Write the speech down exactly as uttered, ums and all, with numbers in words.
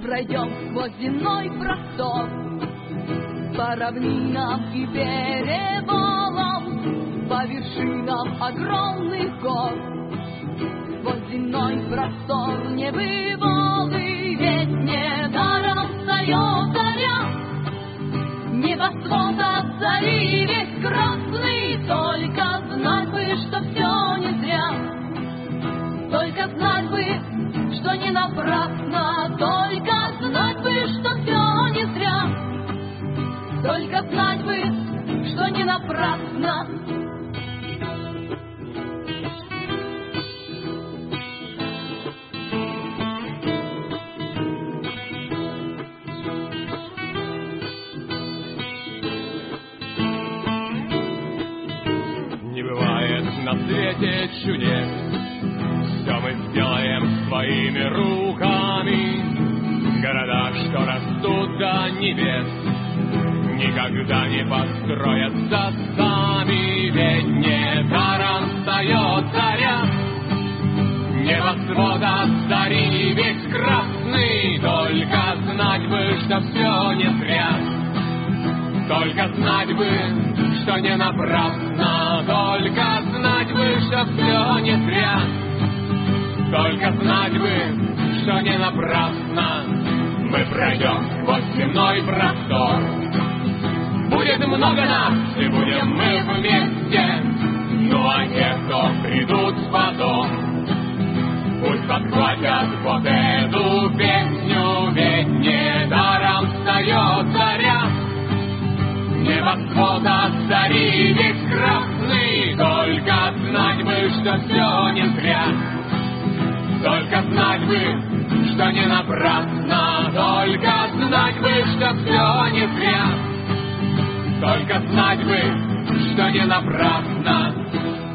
пройдем сквозь земной простор, по равнинам и перевалам, по вершинам огромных гор. Сквозь земной простор небывалый, ведь недаром встает заря. Небосвод от зари весь красный, только знать бы, что все не зря. Только знать бы, что не напрасно, только знать бы, что все не зря. Только знать бы, что не напрасно. Не бывает на свете чудес, все мы сделаем своими руками. Города, что растут до небес, никогда не построятся сами, ведь недаром встает заря. Небосвод от зари весь красный, только знать бы, что все не зря. Только знать бы, что не напрасно, только знать бы, что все не зря. Только знать бы, что не напрасно. Мы пройдем сквозь земной простор. Будет много нас, и будем мы вместе. Ну а те, кто придут потом, пусть подхватят вот эту песню, ведь недаром встает заря. Небосвод от зари весь красный, только знать бы, что все не зря. Только знать бы, что не напрасно, только знать бы, что все не зря. Только знать бы, что не напрасно.